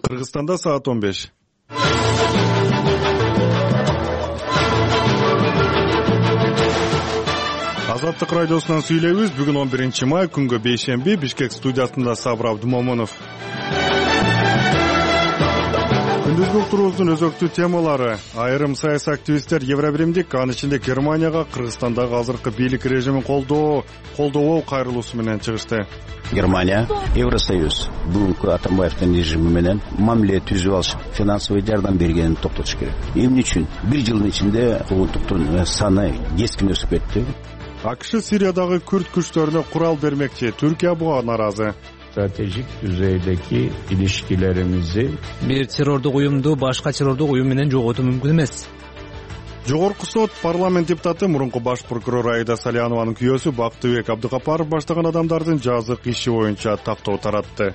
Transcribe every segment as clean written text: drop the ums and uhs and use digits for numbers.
Кыргызстанда саат 15. Азаттык радиосунан сүйлөйбүз. Бүгүн 11 май, күнгө бейшемби. Бишкек студиясында Сабыр Абдумомунов. Күндүзгү уктуруубуздун өзөктүү темалары: айрым саясий активисттер Евробиримдик, анын ичинде Германияга Кыргызстандагы азыркы бийлик режимин колдоо кайрылуусу менен чыгышты. Германия, Евросоюз бүгүнкү Атамбаевдин режими менен мамиле түзүп алышып, финансовый жардам бергенин токтотуш керек. Эмне үчүн? Бир жылдын ичинде куугунтуктун саны кескин өсүп кетти. АКШ Сириядагы күрд күчтөрүнө курал бермекчи. Түркия буга наразы. Stratejik düzeydeki ilişkilerimizi bir terördük uyumdu başka terördük uyum менен жоготуу мүмкүн эмес. Жогорку сот парламент депутаты мурунку баш прокурор Аида Салянованын күйөөсү Бактыбек Абдыкапаров баштаган адамдардын жазык иши боюнча тактоо таратты.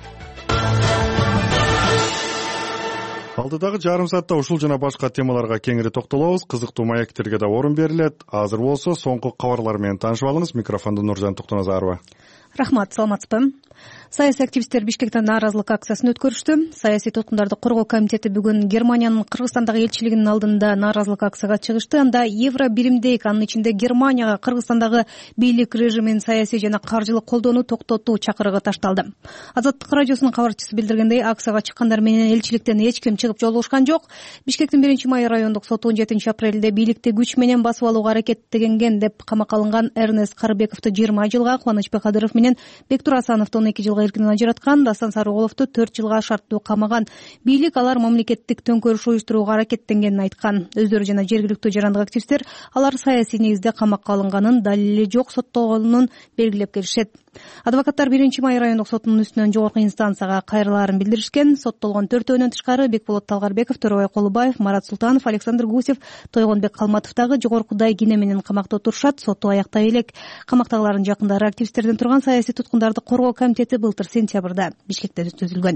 Алдыдагы жарым саатта ушул жана башка темаларга кеңири токтолобуз. Кызыктуу маектерге да орун берилет. Азыр болсо соңку кабарлар менен таанышып алыңыз. Микрофонду Нуржан Токтоназарова. Рахмат, саламатсызбы? Саясий активисттер Бишкектен нааразылык акциясын өткөрүштү. Саясий туткундарды коргоо комитети бүгүн Германиянын Кыргызстандагы элчилигинин алдында нааразылык акцияга чыгышты. Анда Евробиримдик, анын ичинде Германияга Кыргызстандагы бийлик режимин саясий жана каржылык колдоону токтотуу чакырыгы ташталды. Азаттык радиосунун кабарчысы билдиргендей, акцияга чыккандар менен элчиликтен эч ким чыгып жолугушкан жок. Бишкектин 1-май райондук соту 17-апрелде бийликти күч менен басып алууга аракеттенген деп камакка алынган Эрнест Карыбековду 20 жылга, Кубанычбек Кадыров менен Бектур Асановду 12 жылга эркинен ажыраткан, Дастан Сарыголовду 4 жылга шарттуу камаган. Бийлик алар мамлекеттик төңкөрүш уюштурууга аракеттенгенин айткан. Өздөрү жана жергиликтүү жарандык активисттер алар саясий негизде камакка алынганын, далили жок соттолгонун белгилеп келишет. Адвокаттар 1-май райондук сотунун үстүнөн жогорку инстанцияга кайрылаарын билдиришкен. Соттолгон төртөөнөн тышкары Бекболот Талгарбеков, Төрөбай Колубаев, Марат Султанов, Александр Гусев, Тойгонбек Калматов дагы жогоркудай кине менен камакта отурушат. Соту аяктай элек. Камактагылардын жакындары активисттерден турган саясий туткундарды коргоо комитети былтыр сентябрда Бишкекте түзүлгөн.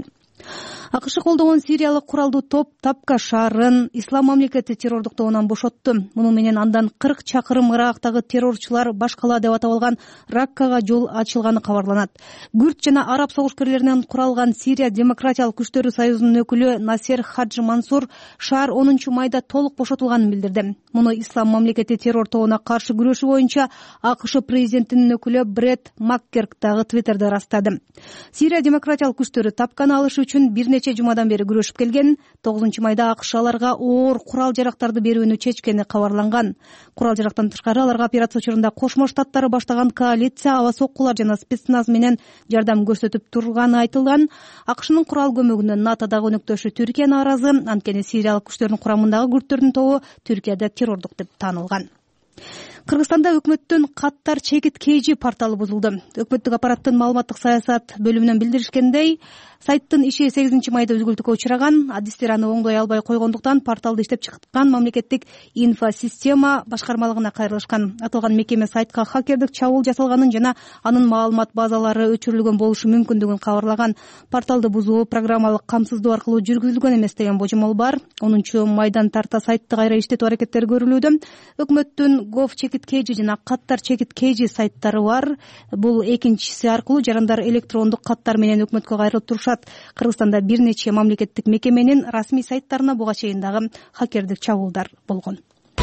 АКШ колдогон сириялык куралдуу топ Тапка шаарын Ислам мамлекети террордук тобунан бошотту. Муну менен андан 40 чакырым ырактагы террорчулар башкала деп атап алган Раккага жол ачылганы кабарланат. Күрд жана араб согушкерлеринен куралган Сирия демократиялык күчтөрү союзунун өкүлү Насер Хаджи Мансур шаар 10 майда толук бошотулганын билдирди. Муну Ислам мамлекети террор тобуна каршы күрөшүү боюнча АКШ президентинин өкүлү Бред Маккерк дагы Твиттерде растады. Сирия демократиялык күчтөрү Тапканы алыш үчүн бир нече жумадан бери күрөшүп келген. 9 майда АКШ аларга оор курал жарактарды берүүнү чечкени кабарланган. Курал жарактан тышкары аларга операция учурунда Кошмо Штаттары баштаган коалиция аба соккулар жана спецназ менен жардам көрсөтүп турганы айтылган. АКШнын курал көмөгүнөн НАТОдагы өнөктөшү Түркия нааразы. Анткени сириялык күчтөрдүн курамындагы күрдтөрдүн тобу Түркияда террордук деп таанылган. Кыргызстанда өкмөттүн Каттар Чекит Кейжи порталы бузулду. Өкмөттүк аппараттын маалыматтык саясат бөлүмүнөн билдиришкендей, сайттын иши 8 майда үзгүлтүккө учураган. Адистер аны оңдой албай койгондуктан порталды иштеп чыккан мамлекеттик инфосистема башкармалыгына кайрылышкан. Аталган мекеме сайтка хакердик чабуул жасалганын жана анын маалымат базалары өчүрүлгөн болушу мүмкүндүгүн кабарлаган. Порталды бузуу программалык камсыздоо аркылуу жүргүзүлгөн эмес деген божомол бар. 10 майдан тарта сайтты кайра иштетүү аракеттери көрүлүүдө. Өкмөттүн Gov Чекит Кейжи жана Каттар Чекит Кейжи сайттары бар. Бул экинчиси аркылуу жарандар электрондук каттар менен өкмөткө кайрылып турушат. Кыргызстанда бир нече мамлекеттик мекеменин расмий сайттарына буга чейин дагы хакердик чабуулдар болгон.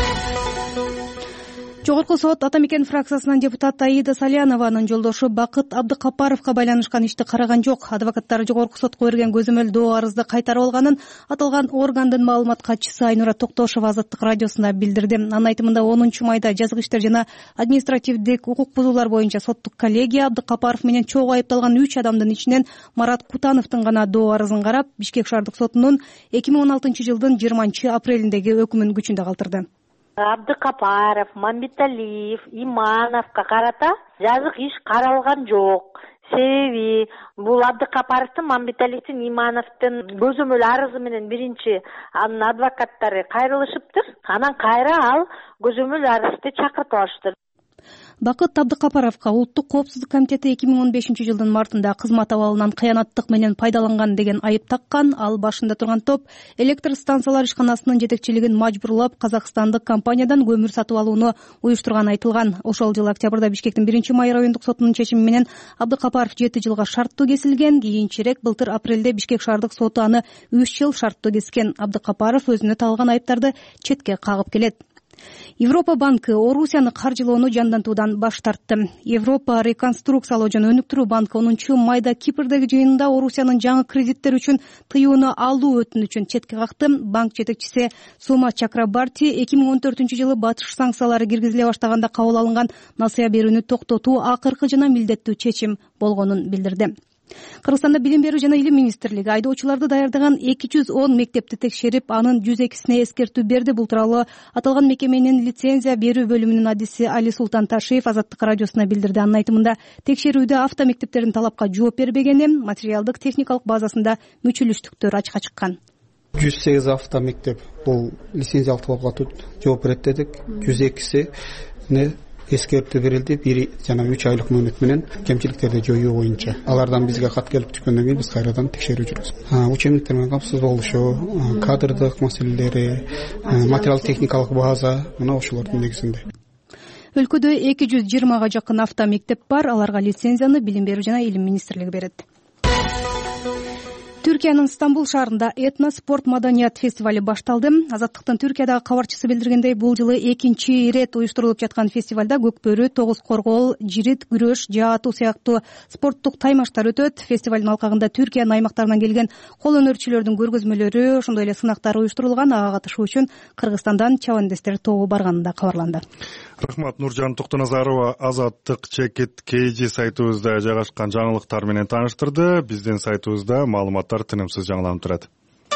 Жогорку сот Ата Мекен фракциясынын депутаты Аида Салянованын жолдошу Бакыт Абдыкапаровго байланышкан ишти караган жок. Адвокаттар жогорку сотко берген көзөмөл арызды кайтарып алганын аталган органдын маалымат катчысы Айнура Токтошова Азаттык радиосуна билдирди. Анын айтымында 10 майда жазык иштер жана административдик укук бузуулар боюнча соттук коллегия Абдыкапаров менен чогуу айыпталган 3 адамдын ичинен Марат Кутановдун гана арызын карап, Бишкек шаардык сотунун 2016 жылдын 20 апрелиндеги өкүмүн күчүндө калтырды. Абдыкапаров, Мамбеталиев, Имановго карата жазык иш каралган жок. Себеби бул Абдыкапаровдун, Мамбеталиевдин, Имановдун көзөмөл арызы менен биринчи анын адвокаттары кайрылышыптыр. Анан кайра ал көзөмөл арызды чакыртып алыштыр. Бакыт Абдыкапаровго улуттук коопсуздук комитети 2015 жылдын мартында кызмат абалынан кыянаттык менен пайдаланган деген айып таккан. Ал башында турган топ электр станциялар ишканасынын жетекчилигин мажбурлап казакстандык компаниядан көмүр сатып алууну уюштурганы айтылган. Ошол жылы октябрда Бишкектин 1-май райондук сотунун чечими менен Абдыкапаров 7 жылга шарттуу кесилген. Кийинчерээк былтыр апрелде Бишкек шаардык соту аны 3 жыл шарттуу кескен. Абдыкапаров өзүнө тагылган айыптарды четке кагып келет. Европа банкы Орусияны каржылоону жандантуудан баш тартты. Европа реконструкциялоо жана өнүктүрүү банкы 10-майда Кипрдеги жыйынында Орусиянын жаңы кредиттер үчүн тыюуну алуу өтүнүчүн четке какты. Банк жетекчиси Сума Чакрабарти 2014 жылы батыш санкциялары киргизиле баштаганда кабыл алынган насыя берүүнү токтотуу акыркы жана милдеттүү чечим болгонун билдирди. Кыргызстанда билим берүү жана илим министрлиги айдоочуларды даярдаган 210 мектепти текшерип, анын 102сине эскертүү берди. Бул тууралуу аталган мекеменин лицензия берүү бөлүмүнүн адиси Али Султан Ташиев Азаттык радиосуна билдирди. Анын айтымында, текшерүүдө автомектептердин талапка жооп бербегени, материалдык техникалык базасында мүчүлүштүктөр ачыкка чыккан. 108 автомектеп бул лицензиялык талапка жооп берет дедик. 102сине эскертүү берилди. Бири жана 3 айлык мөөнөт менен кемчиликтерди жоюу боюнча. Алардан бизге кат келип түшкөндөн кийин биз кайрадан текшерүү жүргүзөбүз. Учебниктер менен камсыз болушу, кадрдык маселелери, материалдык техникалык база мына ошолордун негизинде. Өлкөдө 220га жакын автомектеп бар. Аларга лицензияны билим берүү жана илим министрлиги берет. Түркиянын Стамбул шаарында этно спорт маданият фестивали башталды. Азаттыктын Түркиядагы кабарчысы билдиргендей, бул жылы 2-чи ирет уюштурулуп жаткан фестивалда көкбөрү, тогуз коргоол, жирит, күрөш, жаа атуу сыяктуу спорттук таймаштар өтөт. Фестивалдын алкагында Түркиянын аймактарынан келген кол өнөрчүлөрдүн көргөзмөлөрү, ошондой эле сынактары уюштурулган. Ага катышуу үчүн Кыргызстандан чабандестер тобу барганы да кабарланды. Рахмат, Нуржан Токтоназарова Азаттык чекит KG сайтыбызда жайгашкан жаңылыктар менен тааныштырды. Биздин сайтыбызда маалыматтар тынымсыз жаңыланып турат.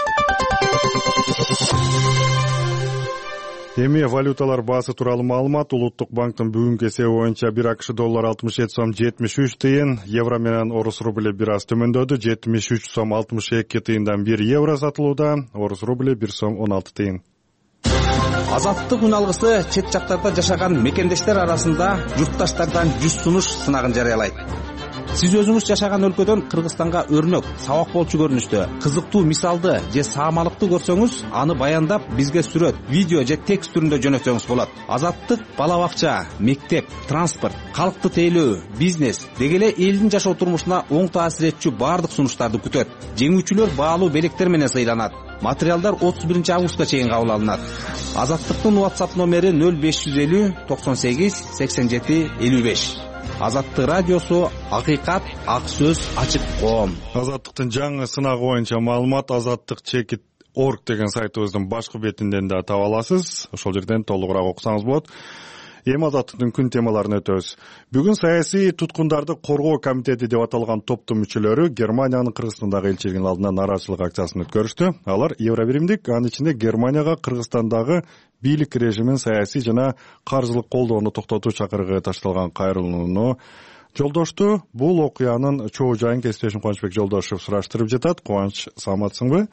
Эми валюталар баасы тууралуу маалымат. Улуттук банктын бүгүнкү эсеби боюнча 1 АКШ доллары 67 сом 73 тыйын, евро менен орус рубли бир аз төмөндөдү. 73 сом 62 тыйындан 1 евро сатылууда, орус рубли 1 сом 16 тыйын. Азаттык үн алгысы чет жактарда жашаган мекендештер арасында журтташтардан 100 сунуш сынагын жарыялайт. Сиз өзүңүз жашаган өлкөдөн Кыргызстанга өрнөк, сабак болчу көрүнүштө, кызыктуу мисалды же саамалыкты көрсөңүз, аны баяндап бизге сүрөт, видео же текст түрүндө жөнөтсөңүз болот. Азаттык бала бакча, мектеп, транспорт, калкты тейлөө, бизнес деги эле элдин жашоо турмушуна оң таасир этчү баардык сунуштарды күтөт. Жеңүүчүлөр баалуу белектер менен сыйланат. Материалдар 31 августка чейин кабыл алынат. Азаттыктын WhatsApp номери 0550 98 87 55. Азаттык радиосу, акыйкат, ак сөз, ачык коом. Азаттыктын жаңы сынагы боюнча маалымат Азаттык чекит org деген сайтыбыздын башкы бетинден да таба аласыз. Ошол жерден толугураак окусаңыз болот. Эми Азаттыктын күн темаларын өтөбүз. Бүгүн саясий туткундарды коргоо комитети деп аталган топтун мүчөлөрү Германиянын Кыргызстандагы элчилигинин алдында нааразычылык акциясын өткөрүштү. Алар Евробиримдик, анын ичинде Германияга Кыргызстандагы бийлик режимин саясий жана каржылык колдоону токтотуу чакырыгы ташталган кайрылууну жолдошту. Бул окуянын чоо жайын кесиптешим Кубанычбек Жолдошев сураштырып жатат. Кубаныч, саламатсыңбы?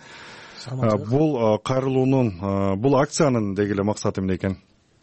Бул кайрылуунун, бул акциянын деги эле максаты эмне экен?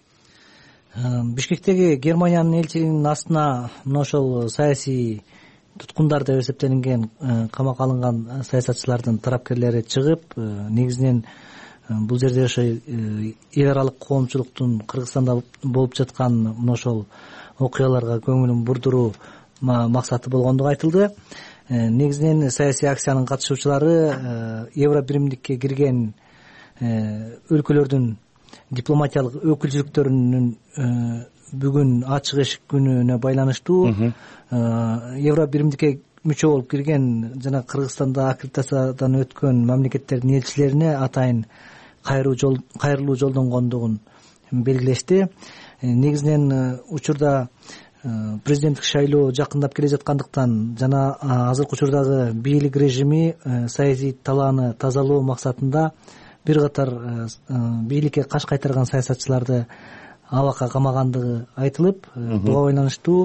Бишкектеги Германиянын элчилигинин астына мына ошол саясий туткундар деп эсептелинген камакка алынган саясатчылардын тарапкерлери чыгып, негизинен бул жерде ошо эл аралык коомчулуктун Кыргызстанда болуп жаткан мына ошол окуяларга көңүлүн бурдуруу максаты болгондугу айтылды. Негизинен саясий акциянын катышуучулары Евробиримдикке кирген өлкөлөрдүн дипломатиялык өкүлчүлүктөрүнүн бүгүн ачык эшик күнүнө байланыштуу Евробиримдикке мүчө болуп кирген жана Кыргызстанда аккредитациядан өткөн мамлекеттердин элчилерине атайын кайрылуу жолдонгондугун белгилешти. Негизинен учурда президенттик шайлоо жакындап келе жаткандыктан жана азыркы учурдагы бийлик режими саясий талааны тазалоо максатында бир катар бийликке каш кайтарган саясатчыларды абакка камагандыгы айтылып, буга байланыштуу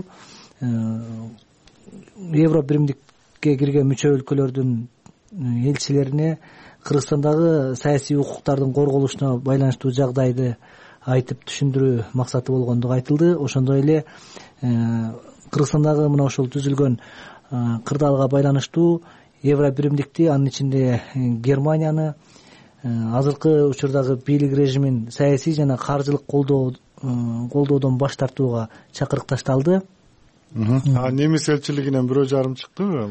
Евробиримдикке кирген мүчө өлкөлөрдүн элчилерине Кыргызстандагы саясий укуктардын корголушуна байланыштуу жагдайды айтып түшүндүрүү максаты болгондугу айтылды. Ошондой эле Кыргызстандагы мына ошол түзүлгөн кырдаалга байланыштуу евро биримдикти, анын ичинде Германияны, азыркы учурдагы бийлик режимин саясий жана каржылык колдоодон баш тартууга чакырыкташталды. Немис элчилигинен 1,5 чыктыбы?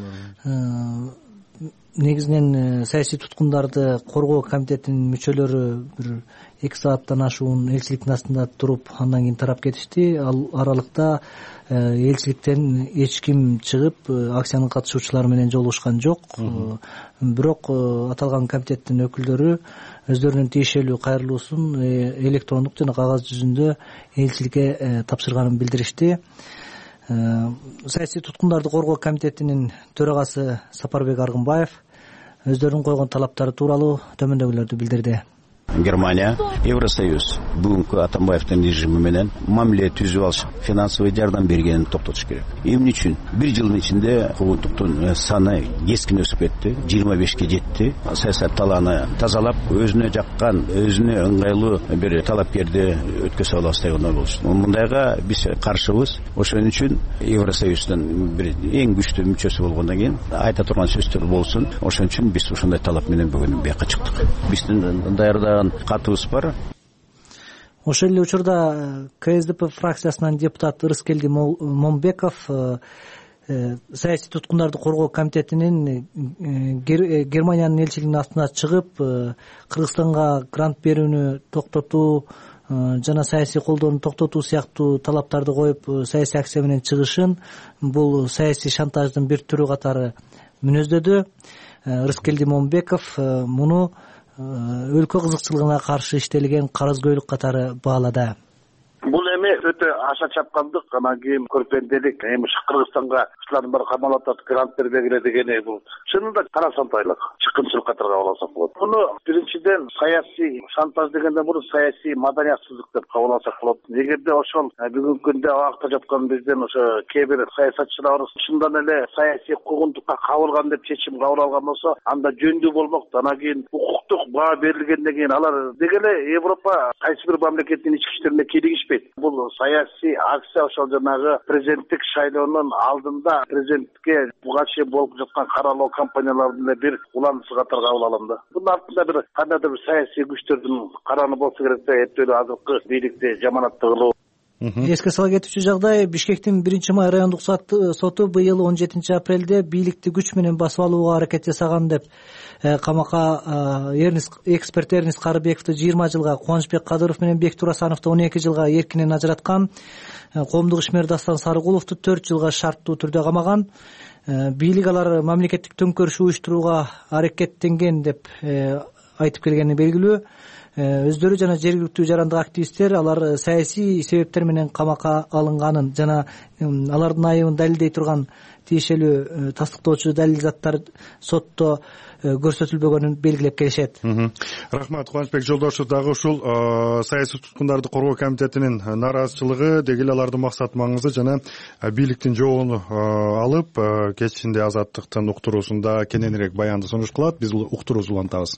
Негизинен саясий туткундарды коргоо комитетинин мүчөлөрү 2 сааттан ашуун элчиликтин астында туруп, андан кийин тарап кетишти. Ал аралыкта элчиликтен эч ким чыгып акциянын катышуучулары менен жолугушкан жок. Бирок аталган комитеттин өкүлдөрү өздөрүнүн тиешелүү кайрылуусун электрондук жана кагаз жүзүндө элчиликке тапшырганын билдиришти. Саясий туткундарды коргоо комитетинин төрагасы Сапарбек Аргынбаев өздөрүнүн койгон талаптары тууралуу төмөндөгүлөрдү билдирди. Германия, Евросоюз бүгүнкү Атамбаевдин режими менен мамиле түзүп алышып, финансовый жардам бергенин токтотуш керек. Эмне үчүн? 1 жылдын ичинде куугунтуктун саны кескин өсүп кетти, 25ке жетти. Саясат талааны тазалап, өзүнө жаккан, өзүнө ыңгайлуу бир талапкерди өткөзө алабыз деген ой болчу. Мындайга биз каршыбыз. Ошон үчүн Евросоюздун бир эң күчтүү мүчөсү болгондон кийин айта турган сөздөр болсун. Ошон үчүн биз ушундай талап менен бүгүн бияка чыктык. Биздин даярдаган катыбыз бар. Ошол эле учурда КСДП фракциясынын депутаты Рыскелди Момбеков саясий туткундарды коргоо комитетинин Германиянын элчилигинин астына чыгып, Кыргызстанга грант берүүнү токтотуу жана саясий колдоону токтотуу сыяктуу талаптарды коюп, саясий акция менен чыгышын бул саясий шантаждын бир түрү катары мүнөздөдү. Рыскелди Момбеков муну өлкө кызыкчылыгына каршы иштелген карызгөйлүк катары баалады. Бул эми өтө аша чапкандык, анан кийин көрпенделик, эми Кыргызстанга ушулардын баары камалатат, грант бербегиле дегени бул чынында карасантайлык, чыккынчылык катары кабыл алсак болот. Муну биринчиден саясий шантаж дегенден мурун саясий маданиятсыздык деп кабыл алсак болот. Эгерде ошол бүгүнкү күндө абакта жаткан биздин ошо кээ бир саясатчыларыбыз чындан эле саясий куугунтукка кабылган деп чечим кабыл алган болсо, анда жөндүү болмок. Анан кийин укуктук баа берилгенден кийин алар дегеле Европа кайсы бир мамлекеттин ички иштерине кийлигишпейт. Бул саясий акция ошол жанагы президенттик шайлоонун алдында президентке буга чейин болуп жаткан каралоо кампаниялардын бир уланысы катары кабыл алам да. Бунун артында бир кандайдыр бир саясий күчтөрдүн караны болсо керек да, эптөөлүү азыркы бийликти жаманаттуу кылуу. Эске сала кетүүчү жагдай, Бишкектин 1-май райондук соту быйыл 17-апрелде бийликти күч менен басып алууга аракет жасаган деп камакка эксперт Эрнис Карыбековду 20 жылга, Кубанычбек Кадыров менен Бек Турасановду 12 жылга эркинен ажыраткан, коомдук ишмер Дастан Сарыгуловду 4 жылга шарттуу түрдө камаган. Бийлик алар мамлекеттик төңкөрүш уюштурууга аракеттенген деп айтып келгени белгилүү. Өздөрү жана жергиликтүү жарандык активисттер алар саясий себептер менен камакка алынганын жана алардын айыбын далилдей турган тиешелүү тастыктоочу далил заттар сотто көрсөтүлбөгөнүн белгилеп келишет. Рахмат, Кубанычбек Жолдошев. Дагы ушул саясий туткундарды коргоо комитетинин нааразычылыгы деги эле алардын максат маңызы жана бийликтин жообун алып кечинде Азаттыктын уктуруусунда кененирээк баянды сунуш кылат. Биз уктуруубузду улантабыз.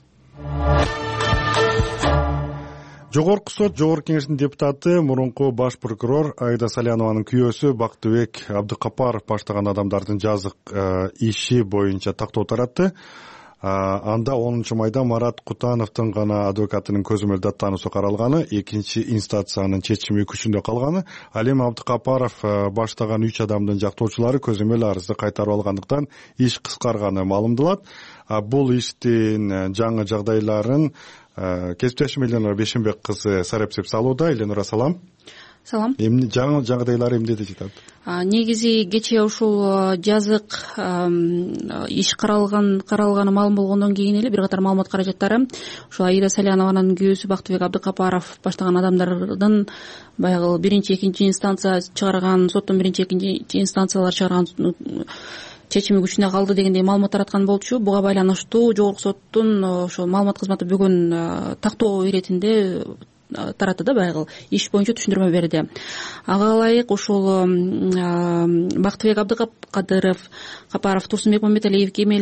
Жогорку сот Жогорку кеңештин депутаты, мурунку баш прокурор Аида Салянованын күйөөсү Бактыбек Абдыкапаров баштаган адамдардын жазык иши боюнча тактоо таратты. Анда 10-майда Марат Кутановдун гана адвокатынын көзөмөл даттануусу каралганы, экинчи инстанциянын чечими күчүндө калганы. Ал эми Абдыкапаров баштаган 3 адамдын жактоочулары көзөмөл арызды кайтарып алгандыктан иш кыскарганы маалымдалат. Бул иштин жаңы жагдайларын кесиптешим Эленора Бешимбек кызы сарапсеп салууда. Эленора, салам. Салам. Эмне жаңы жагдайлар эмнеде жатат? Негизи кечээ ушул жазык иш каралганы маалым болгондон кийин эле бир катар маалымат каражаттары ушул Аида Салянованын күйөөсү Бактыбек Абдыкапаров баштаган адамдардын баягы биринчи, экинчи инстанция чыгарган, соттун биринчи, экинчи инстанциялар чыгарган чечими күчүндө калды дегендей маалымат тараткан болчу. Буга байланыштуу Жогорку соттун ошо маалымат кызматы бүгүн тактоо иретинде таратты да, баягы иш боюнча түшүндүрмө берди. Ага ылайык ушул Бактыбек Абдыкапаров, Турсунбек Мамбеталиев, Кемел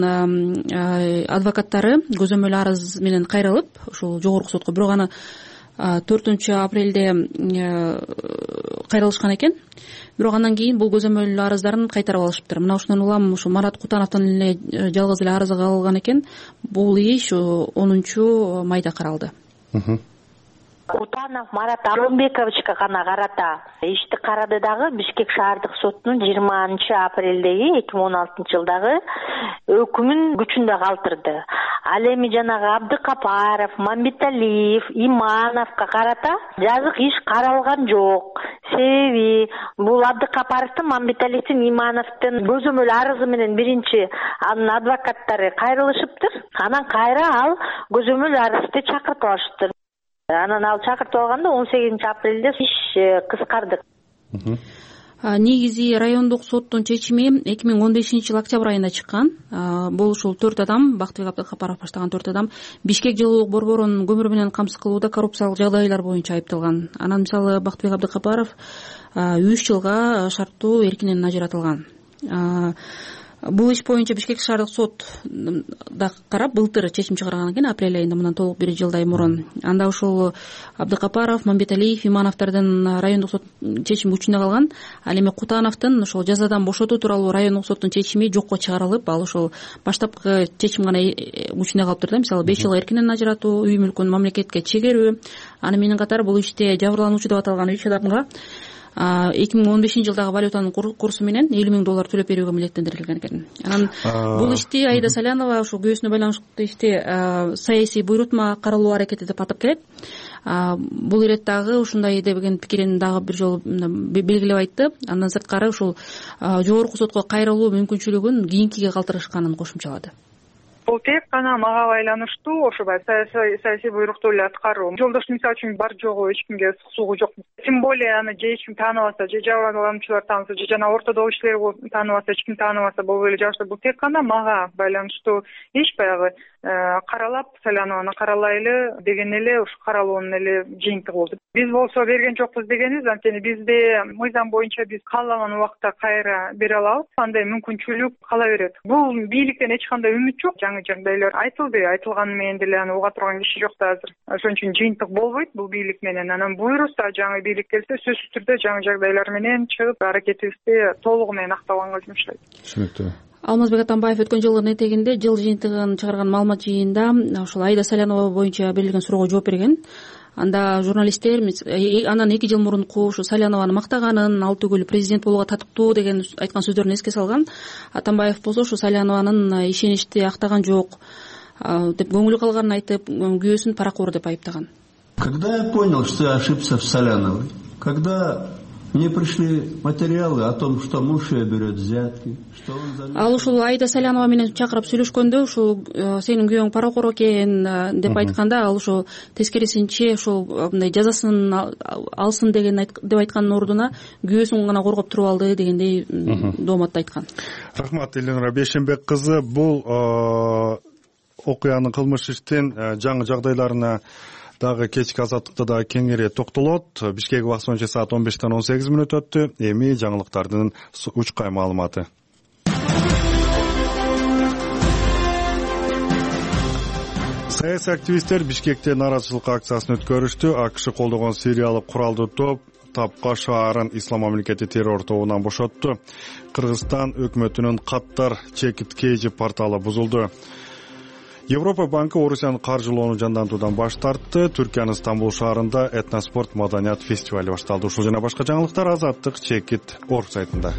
Имановдордун адвокаттары көзөмөл арыз менен кайрылып, ушул Жогорку сотко бирок аны апрелде кайрылышкан экен. Бирок андан кийин бул көзөмөл арыздарын кайтарып алышыптыр. Мына ушундан улам ушу Марат Кутановдон эле жалгыз эле арызы калган экен. Бул иш 10 майда каралды. Кутанов Марат Алымбековичке гана карата ишти карады дагы Бишкек шаардык сотунун 20 апрелдеги 2016 жылдагы өкүмүн күчүндө калтырды. Ал эми жанагы Абдыкапаров, Мамбеталиев, Имановго карата жазык иш каралган жок. Себеби бул Абдыкапаровдун, Мамбеталиевдин, Имановдун көзөмөл арызы менен биринчи анын адвокаттары кайрылышыптыр. Анан кайра ал көзөмөл арызды чакыртып алышыптыр. Анан ал чакыртып алганда 18 апрелде иш кыскарды. Негизи райондук соттун чечими 2015 октябрь айында чыккан. Бул ушул 4 адам, Бактыбек Абдыкапаров баштаган 4 адам Бишкек жылуулук борборунун көмүр менен камсыз кылууда коррупциялык жагдайлар боюнча айыпталган. Анан мисалы Бактыбек Абдыкапаров 3 жылга шарттуу эркинен ажыратылган. Бул иш боюнча Бишкек шаардык сот да карап былтыр чечим чыгарган экен, апрель айында, мындан толук 1 жылдай мурун. Анда ушул Абдыкапаров, Мамбеталиев, Имановдордун райондук сот чечими күчүндө калган. Ал эми Кутановдун ошол жазадан бошотуу тууралуу райондук соттун чечими жокко чыгарылып, ал ошол баштапкы чечим гана күчүндө калыптыр да. Мисалы 5 жылга эркинен ажыратуу, үй мүлкүн мамлекетке чегерүү. Аны менен катар бул иште жабырлануучу деп аталган 3 адамга 2015 жылдагы валютанын курсу менен $50,000 төлөп берүүгө милдеттендирилген экен. Анан бул ишти Аида Салянова ушул күйөөсүнө байланыштуу ишти саясий буйрутма каралуу аракети деп атап келет. Бул ирет дагы ушундай деген пикирин дагы бир жолу белгилеп айтты. Андан сырткары ушул жогорку сотко кайрылуу мүмкүнчүлүгүн кийинкиге калтырышканын кошумчалады. Бул тек гана мага байланыштуу, ошобай саясий буйрукту эле аткаруу. Жолдоштун мисалы үчүн бар жогу эч кимге сугу жок. Тем более аны же эч ким тааныбаса, же жабырлануучулар тааныбаса, же жана ортодогу кишилер тааныбаса, эч ким тааныбаса, бул эле жабышты. Бул тек гана мага байланыштуу иш. Баягы каралап, Салянованы каралайлы деген эле ушу каралуунун эле жыйынтыгы болду. Биз болсо берген жокпуз дегенбиз, анткени бизде мыйзам боюнча биз каалаган убакта кайра бере алабыз. Андай мүмкүнчүлүк кала берет. Бул бийликтен эч кандай үмүт жок. Жаңы жагдайлар айтылды, айтылганы менен деле аны уга турган киши жок да азыр. Ошон үчүн жыйынтык болбойт бул бийлик менен. Анан буйруса жаңы бийлик келсе, сөзсүз түрдө жаңы жагдайлар менен чыгып аракетибизди толугу менен актаганга жумуштайт. Түшүнүктүү. Алмазбек Атамбаев өткөн жылдын этегинде жыл жыйынтыгын чыгарган маалымат жыйынында ушул Аида Салянова боюнча берилген суроого жооп берген. Анда журналисттер андан 2 жыл мурунку ушу Салянованы мактаганын, ал түгүл президент болууга татыктуу деген айткан сөздөрүн эске салган. Атамбаев болсо ушу Салянованын ишеничти актаган жок деп көңүлү калганын айтып, күйөөсүн паракор деп айыптаган. Когда я понял, что я ошибся в Саляновой, когда мне пришли материалы о том, что муж ее берет взятки, что он за... Ал ушул Аида Салянова менен чакырып сүйлөшкөндө ушул сенин күйөөң паракор экен деп айтканда, ал ушул тескерисинче ушул мындай жазасын алсын деп айткандын ордуна күйөөсүн гана коргоп туруп алды дегендей дооматты айткан. Рахмат, Элнура Бейшенбек кызы. Бул окуянын кылмыш иштин жаңы жагдайларына дагы кечки азаттыкта да кеңири токтолот. Бишкек убакыты боюнча саат 15-тен 18 мүнөт өттү. Эми жаңылыктардын учкай маалыматы. Саясий активисттер Бишкекте нааразычылык акциясын өткөрүштү. АКШ колдогон сириялык куралдуу топ Тапка шаарын ислам мамлекети террор тобунан бошотту. Кыргызстан өкмөтүнүн Каттар Чекит Кейжи порталы бузулду. Европа банкы Орусиянын каржылоону жандантуудан баш тартты. Түркиянын Стамбул шаарында этноспорт маданият фестивали башталды. Ушул жана башка жаңылыктар Азаттык Чекит.org сайтында.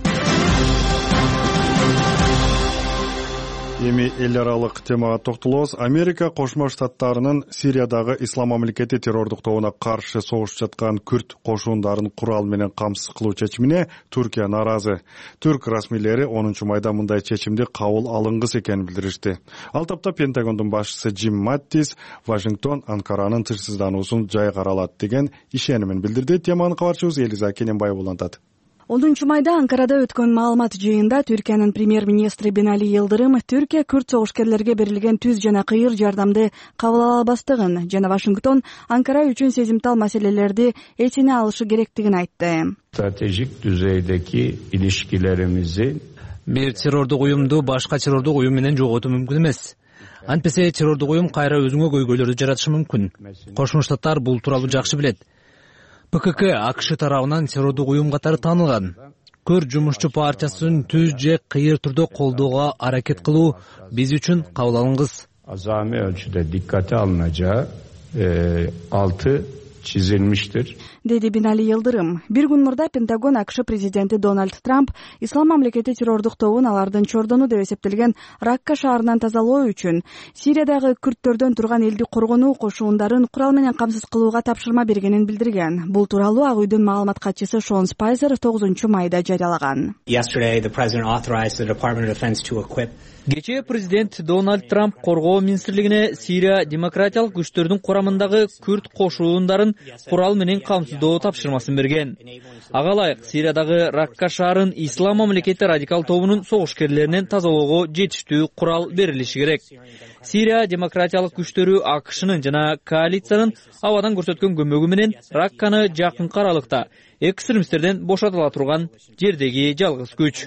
Эми эл аралык темага токтолобуз. Америка Кошмо Штаттарынын Сириядагы ислам мамлекети террордук тобуна каршы согушуп жаткан күрд кошундарын курал менен камсыз кылуу чечимине Түркия нааразы. Түрк расмийлери 10 майда мындай чечимди кабыл алынгыс экенин билдиришти. Ал тапта Пентагондун башчысы Джим Маттис Вашингтон Анкаранын тынчсыздануусун жай каралат деген ишенимин билдирди. Теманы кабарчыбыз Элиза Кененбаева улантат. 10 майда Анкарада өткөн маалымат жыйында Түркиянын премьер-министри Бинали Йылдырым Түркия күрд согушкерлерге берилген түз жана кыйыр жардамды кабыл ала албастыгын жана Вашингтон Анкара үчүн сезимтал маселелерди эсине алышы керектигин айтты. Стратегик düzeydeki ilişkilerimizi бир террордук уюмду башка террордук уюм менен жоготуу мүмкүн эмес. антпесе террордук уюм кайра өзүнгө көйгөйлөрдү жаратышы мүмкүн. Кошмо Штаттар бул тууралуу жакшы билет. ПКК АКШ тарабынан террордук уюм катары таанылган. Күрд жумушчу партиясын түз же кыйыр түрдө колдоого аракет кылуу биз үчүн кабыл алынгыс. Azami ölçüde dikkate alınacağı altı çizilmiştir. Деди Бинали Йылдырым. Бир күн мурда Пентагон АКШ президенти Дональд Трамп Ислам мамлекети террордук тобун алардын чордону деп эсептелген Ракка шаарынан тазалоо үчүн Сириядагы күрттөрдөн турган элди коргонуу кошуундарын курал менен камсыз кылууга тапшырма бергенин билдирген. Бул тууралуу Ак үйдүн маалымат катчысы Шон Спайсер 9-майда жарыялаган. Кечээ президент Дональд Трамп коргоо министрлигине Сирия демократиялык күчтөрдүн курамындагы күрт кошуундарын курал менен камсыздоо тапшырмасын берген. Ага ылайык Сириядагы Ракка шаарын Ислам мамлекети радикал тобунун согушкерлеринен тазалоого жетиштүү курал берилиши керек. Сирия демократиялык күчтөрү АКШнын жана коалициянын абадан көрсөткөн көмөгү менен Ракканы жакынкы аралыкта экстремисттерден бошотула турган жердеги жалгыз күч.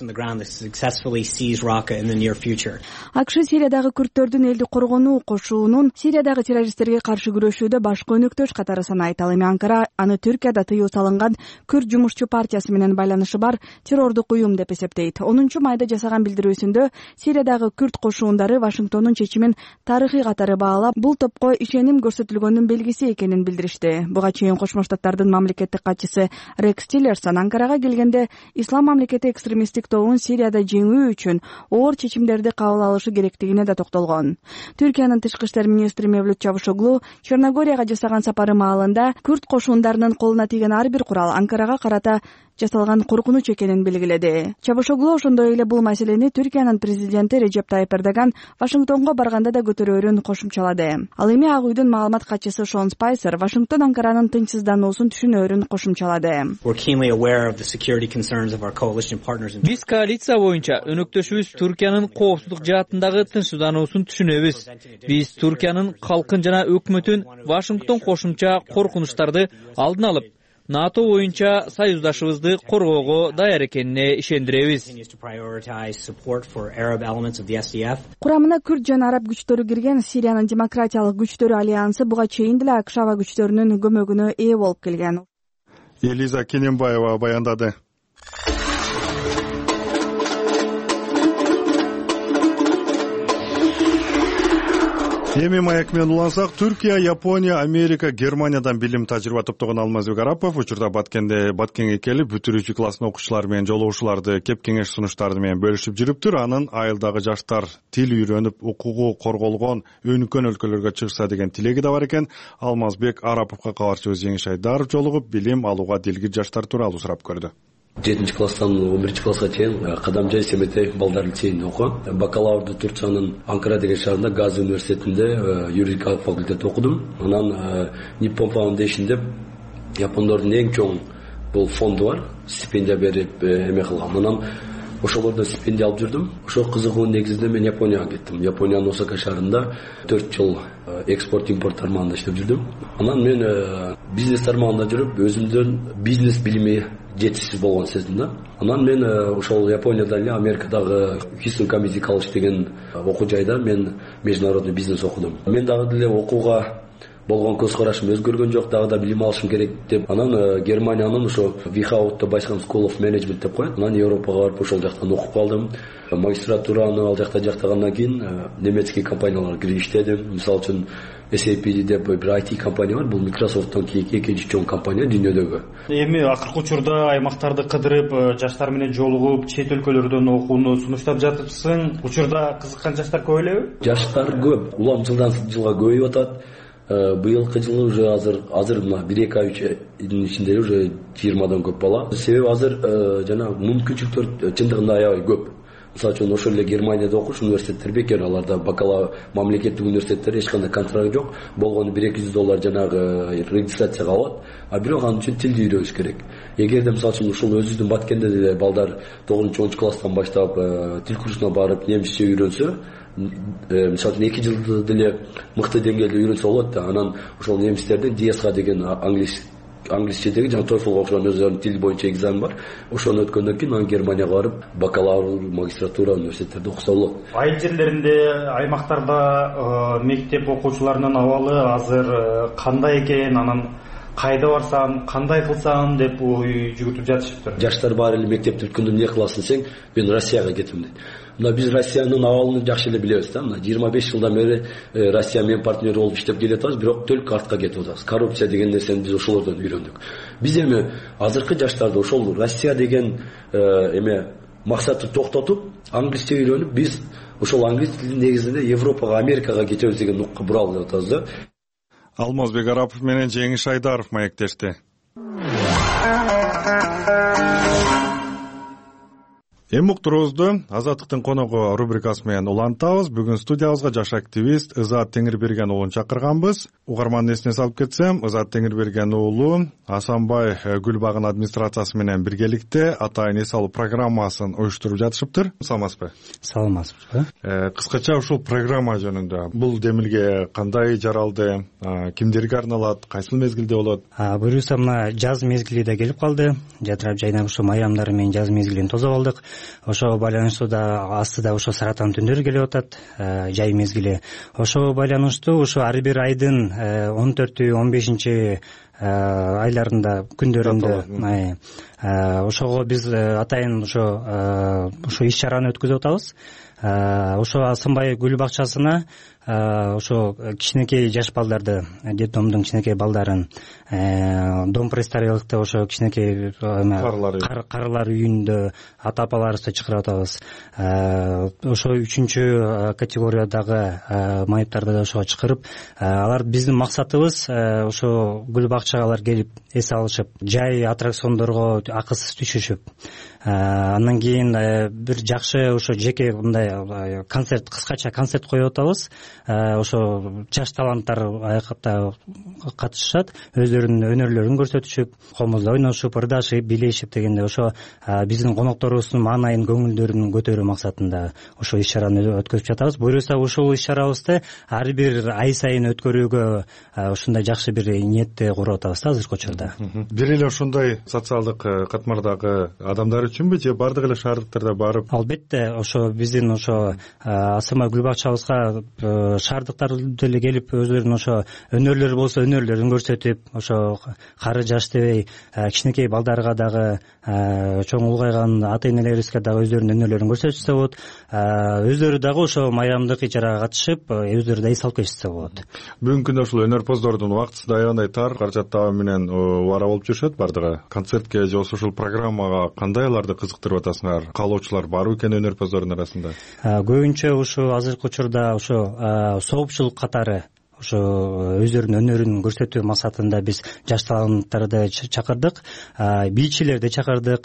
АКШ Сириядагы күрттөрдүн элди коргонуу кошуунун Сириядагы террористтерге каршы күрөшүүдө башкы өнөктөш катары санайт. Ал эми Анкара аны Түркияда тыюу салынган Күрд жумушчу партиясы менен байланышы бар террордук уюм деп эсептейт. 10-майда жасаган билдирүүсүндө Сириядагы күрд кошуундары Вашингтондун чечимин тарыхый катары баалап, бул топко ишеним көрсөтүлгөнүн белгиси экенин билдиришти. Буга чейин Кошмо Штаттардын мамлекеттик катчысы Рекс Тиллерсон Анкарага келгенде Ислам мамлекети экстремисттик тобун Сирияда жеңүү үчүн оор чечимдерди кабыл алышы керектигине да токтолгон. Түркиянын тышкы иштер министри Мевлют Чавушоглу Черногорияга жасаган сапары маалында күрд кошуундарынын колуна тийген ар бир курал Анкарага карата жасалган коркунуч экенин белгиледи. Чавушоглу ошондой эле бул маселени Түркиянын президенти Режеп Тайып Эрдоган Вашингтонго барганда да көтөрөөрүн кошумчалады. Ал эми Ак үйдүн маалымат катчысы Шон Спайсер Вашингтон Анкаранын тынчсыздануусун түшүнөөрүн кошумчалады. Биз коалиция боюнча өнөктөшүбүз Түркиянын коопсуздук жаатындагы тынчсыздануусун түшүнөбүз. Биз Түркиянын калкын жана өкмөтүн Вашингтон кошумча коркунучтарды алдын алып, НАТО боюнча союздашыбызды коргоого даяр экенине ишендиребиз. Курамына күрд жана араб күчтөрү кирген Сириянын демократиялык күчтөрү альянсы буга чейин деле АКШ аба күчтөрүнүн көмөгүнө ээ болуп келген. Элиза Кененбаева баяндады. Эми маяк менен улансак, Түркия, Япония, Америка, Германиядан билим тажрыйба топтогон Алмазбек Арапов учурда Баткенге келип, бүтүрүүчү класстын окуучулары менен жолугушууларды, кеп кеңеш сунуштарды менен бөлүшүп жүрүптүр. Анын айылдагы жаштар тил үйрөнүп, укугу корголгон өнүккөн өлкөлөргө чыгышса деген тилеги да бар экен. Алмазбек Араповго кабарчыбыз Жеңиш Айдаров жолугуп, билим алууга дилгир жаштар тууралуу сурап көрдү. 7-класстан 11-класска чейин Кадамжай Семетей балдар лицейинде окугам. Бакалаврды Турциянын Анкара деген шаарында Газы университетинде юридика факультет окудум. Анан Nippon Foundation деп япондордун эң чоң бул фонду бар, стипендия берип эме кылган. Анан ошолордон стипендия алып жүрдүм. Ошо кызыгуунун негизинде мен Японияга кеттим. Япониянын Осака шаарында 4 жыл экспорт-импорт тармагында иштеп жүрдүм. Анан мен бизнес тармагында жүрүп, өзүмдүн бизнес билими жетишсиз болгон сездим да. Анан мен ошол Японияда эле Америкадагы Houston Community College деген окуу жайда мен международный бизнес окудум. Мен дагы деле окууга болгон көз карашым өзгөргөн жок, дагы да билим алышым керек деп. Анан Германиянын ошо Вихаутта Байшхам School of Management деп коет. Анан Европага барып ошол жактан окуп калдым. Магистратураны ал жакта жактагандан кийин немецкий компанияларга кирип иштедим. Мисалы үчүн SAP деп бир IT компания бар. Бул Microsofттон кийинки экинчи чоң компания дүйнөдөгү. Эми акыркы учурда аймактарды кыдырып, жаштар менен жолугуп, чет өлкөлөрдөн окууну сунуштап жатыпсың. Учурда кызыккан жаштар көп элеби? Жаштар көп. Улам жылдан жылга көбөйүп атат. Быйылкы жылы уже азыр мына 1-2 айдын ичинде уже 20-дан көп бала. Себеби азыр жана мүмкүнчүлүктөр чындыгында аябай көп. Мисалы үчүн ошол эле Германияда окуш университеттер бекер, аларда мамлекеттик университеттер эч кандай контракт жок. Болгону $100-200 жанагы регистрацияга алат. А бирок ал үчүн тилди үйрөнүш керек. Эгерде мисалы үчүн ушул өзүбүздүн Баткенде деле балдар 9-10 класстан баштап тил курсуна барып немисче үйрөнсө, мисалы үчүн 2 жылда деле мыкты деңгээлде үйрөнсө болот да. Анан ошол немистердин DSH деген англисчедеги жана TOEFL окшогон өздөрүнүн тил боюнча экзамен бар. Ошону өткөндөн кийин анан Германияга барып бакалавр, магистратура университеттерде окуса болот. Айыл жерлеринде, аймактарда мектеп окуучуларынын абалы азыр кандай экен, анан кайда барсам, кандай кылсам деп ой жүгүртүп жатышыптыр. Жаштар баары эле мектепти бүткөндө эмне кыласың десең, мен Россияга кетем дейт. Мына биз Россиянын абалын жакшы эле билебиз да. Мына 25 жылдан бери Россия менен партнер болуп иштеп келатабыз, бирок только артка кетип атабыз. Коррупция деген нерсени биз ошолордон үйрөндүк. Биз эми азыркы жаштарды ошол Россия деген максатты токтотуп, англисче үйрөнүп, биз ошол англис тилинин негизинде Европага, Америкага кетебиз деген нукка буралы деп атабыз да. Алмазбек Арапов менен Жеңиш Айдаров маектешти. Эми уктуруубузду Азаттыктын коногу рубрикасы менен улантабыз. Бүгүн студиябызга жаш активист Ызат Теңирберген уулун чакырганбыз. Угармандын эсине салып кетсем, Ызат Теңирберген уулу Асанбай гүл багынын администрациясы менен биргеликте атайын эс алуу программасын уюштуруп жатышыптыр. Саламатсызбы? Саламатсызбы. Кыскача ушул программа жөнүндө бул демилге кандай жаралды, кимдерге арналат, кайсыл мезгилде болот? Буюрса мына жаз мезгили да келип калды. Жатырап жайнап ушу май амдары менен жаз мезгилин тосуп алдык. Ошого байланыштуу да астыда ошо саратан түндөрү келип атат, жай мезгили. Ошого байланыштуу ушу ар бир айдын 14-15 айларында күндөрүндө ошого биз атайын ошо иш чараны өткөзүп атабыз. Ошо Асанбай гүл бакчасына ошо кичинекей жаш балдарды, детдомдун кичинекей балдарын, дом престарелыхта ошо кичинекей карылар үйүндө ата-апаларыбызды чакырып атабыз. Ошо 3 категориядагы майыптарды да ошого чакырып, алар биздин максатыбыз ошо гүл бакчага алар келип эс алышып, жай аттракциондорго акысыз түшүшүп, андан кийин бир жакшы ошо жеке мындай концерт, кыскача концерт коюп атабыз. Ошо жаш таланттар аякта катышышат, өздөрүнүн өнөрлөрүн көрсөтүшүп, комузда ойношуп, ырдашып, бийлешип дегенде ошо биздин конокторубуздун маанайын, көңүлдөрүн көтөрүү максатында ошо иш чараны өткөзүп жатабыз. Буюрса ушул иш чарабызды ар бир ай сайын өткөрүүгө ушундай жакшы бир ниетти куруп атабыз азыркы учурда. Бир эле ушундай социалдык катмардагы адамдар үчүнбү же бардык эле шаардыктарда барып? Албетте, ошо биздин ошо Асанбай гүл бакчабызга шаардыктар деле келип, өздөрүнүн ошо өнөрлөрү болсо өнөрлөрүн көрсөтүп, ошо кары жаш дебей кичинекей балдарга дагы, чоң улгайган ата-энелерибизге дагы өздөрүнүн өнөрлөрүн көрсөтүшсө болот. Өздөрү дагы ошо майрамдык иш-чарага катышып, өздөрү да эс алып кетишсе болот. Бүгүнкү күндө ушул өнөрпоздордун убактысы аябай тар, каражат табы менен убара болуп жүрүшөт. Бардыгы концертке же ушул программага кандай аларды кызыктырып атасыңар? Каалоочулар барбы экен өнөрпоздордун арасында? Көбүнчө ушу азыркы учурда ошо соопчулук катары ошо өздөрүнүн өнөрүн көрсөтүү максатында биз жаш таланттарды чакырдык, бийчилерди чакырдык.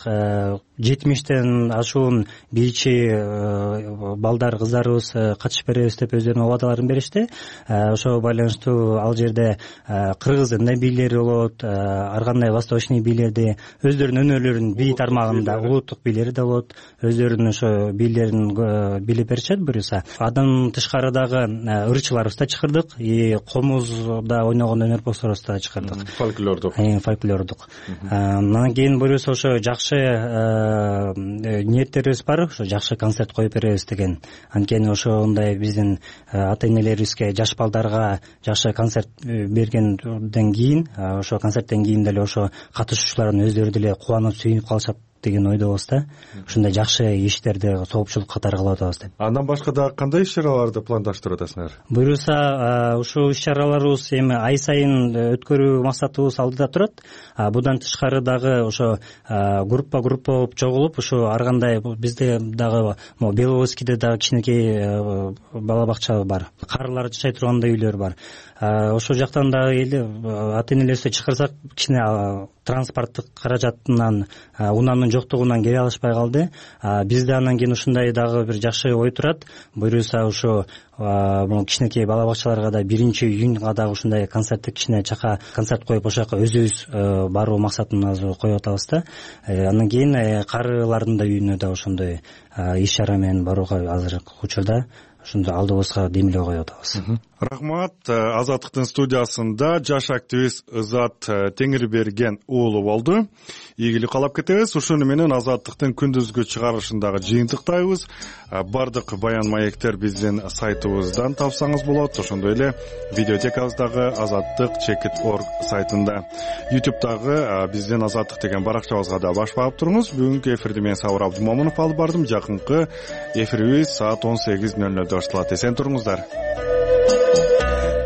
70тен ашуун бийчи балдар, кыздарыбыз катышып беребиз деп өздөрүнүн убадаларын беришти. Ошого байланыштуу ал жерде кыргыздын да бийлери болот, ар кандай восточный бийлерди, өздөрүнүн өнөрлөрүн бий тармагында улуттук бийлери да болот, өздөрүнүн ошо бийлерин билип беришет. Буюрса андан тышкары дагы ырчыларыбызды чакырдык, комузда ойногон өнөрпоздорубузду да чакырдык. Фольклордук. Андан кийин буюрса ошо жакшы ниеттерибиз бар, ошо жакшы концерт коюп беребиз деген. Анткени ошондой биздин ата-энелерибизге, жаш балдарга жакшы концерт бергенден кийин, ошо концерттен кийин деле ошо катышуучулардын өздөрү деле кубанып, сүйүнүп калышат деген ойдобуз да. Ушундай жакшы иштерди соопчулук катары кылып атабыз деп. Андан башка дагы кандай иш-чараларды пландаштырып атасыңар? Буюрса, ушул иш-чараларыбыз эми ай сайын өткөрүү максатыбыз алдыда турат. Будан тышкары дагы ошо группа болуп чогулуп, ошо ар кандай бизде дагы Беловойскийде дагы кичинекей бала бакча бар. Карылар жашай тургандай үйлөр бар. Ошол жактан дагы ата-энелерибизди чакырсак, кичине транспорттук каражатынан, унаанын жоктугунан келе алышпай калды. Бизде андан кийин ушундай дагы бир жакшы ой турат. Буюрса ошо кичинекей бала бакчаларга да 1-июнга дагы ушундай концерттик кичине чака концерт коюп, ошол жака өзүбүз баруу максатын азыр коюп атабыз да. Андан кийин карылардын да үйүнө да ошондой иш чара менен барууга азыркы учурда ошондо алдыбызга демилөө коюп атабыз. Рахмат. Азаттыктын студиясында жаш активист Ызат Теңирберген уулу болду. Ийгилик каалап кетебиз. Ушуну менен Азаттыктын күндүзгү чыгарышындагы жыйынтыктайбыз. Бардык баян маектер биздин сайтыбыздан тапсаңыз болот. Ошондой эле видеотекабыздагы azattik.org сайтында, YouTube'дагы биздин Азаттык деген баракчабызга да баш багып туруңуз. Бүгүнкү эфирди мен Сабыр Абдумомунов алып бардым. Жакынкы эфирибиз саат 18:00 башталат. Эсен туруңуздар.